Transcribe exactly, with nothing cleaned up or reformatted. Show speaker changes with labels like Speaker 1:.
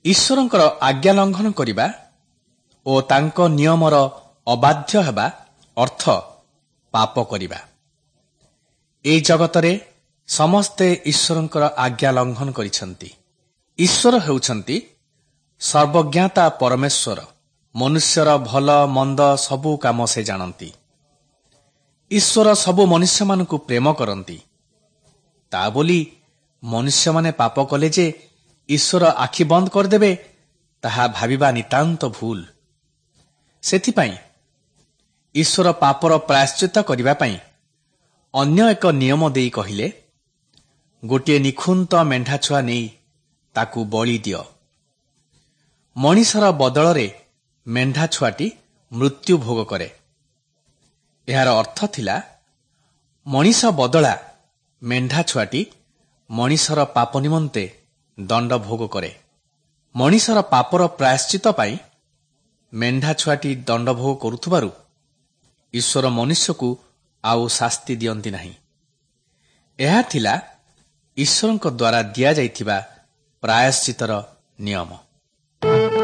Speaker 1: ଈଶ୍ୱରଙ୍କର ଆଜ୍ଞା ଲଙ୍ଘନ କରିବା ଓ ତାଙ୍କ ନିୟମର ଅବାଧ୍ୟ ହେବା ଅର୍ଥ ପାପ କରିବା। ଏହି ଜଗତରେ ସମସ୍ତେ ଈଶ୍ୱରଙ୍କର ଆଜ୍ଞା ଲଙ୍ଘନ କରିଛନ୍ତି। ଈଶ୍ୱର ହେଉଛନ୍ତି ସର୍ବଜ୍ଞାତା ପରମେଶ୍ୱର। ମନୁଷ୍ୟର ଭଲ ମନ୍ଦ ସବୁ କାମ ସେ ଜାଣନ୍ତି। ଈଶ୍ୱର ସବୁ ମନୁଷ୍ୟମାନଙ୍କୁ ପ୍ରେମ କରନ୍ତି। ତା ବୋଲି ମନୁଷ୍ୟମାନେ ପାପ କଲେ ଯେ ଈଶ୍ୱର ଆଖି ବନ୍ଦ କରିଦେବେ, ତାହା ଭାବିବା ନିତାନ୍ତ ଭୁଲ। ସେଥିପାଇଁ ଈଶ୍ୱର ପାପର ପ୍ରାୟଶ୍ଚିତ କରିବା ପାଇଁ ଅନ୍ୟ ଏକ ନିୟମ ଦେଇ କହିଲେ, ଗୋଟିଏ ନିଖୁନ୍ତ ମେଣ୍ଢାଛୁଆ ନେଇ ତାକୁ ବଳି ଦିଅ। ମଣିଷର ବଦଳରେ ମେଣ୍ଢାଛୁଆଟି ମୃତ୍ୟୁ ଭୋଗ କରେ। ଏହାର ଅର୍ଥ ଥିଲା, ମଣିଷ ବଦଳା ମେଣ୍ଢାଛୁଆଟି ମଣିଷର ପାପ ନିମନ୍ତେ ଦଣ୍ଡ ଭୋଗ କରେ। ମଣିଷର ପାପର ପ୍ରାୟଶ୍ଚିତ ପାଇଁ ମେଣ୍ଢାଛୁଆଟି ଦଣ୍ଡ ଭୋଗ କରୁଥିବାରୁ ଈଶ୍ୱର ମନୁଷ୍ୟକୁ ଆଉ ଶାସ୍ତି ଦିଅନ୍ତି ନାହିଁ। ଏହା ଥିଲା ଈଶ୍ୱରଙ୍କ ଦ୍ୱାରା ଦିଆଯାଇଥିବା ପ୍ରାୟଶ୍ଚିତର ନିୟମ।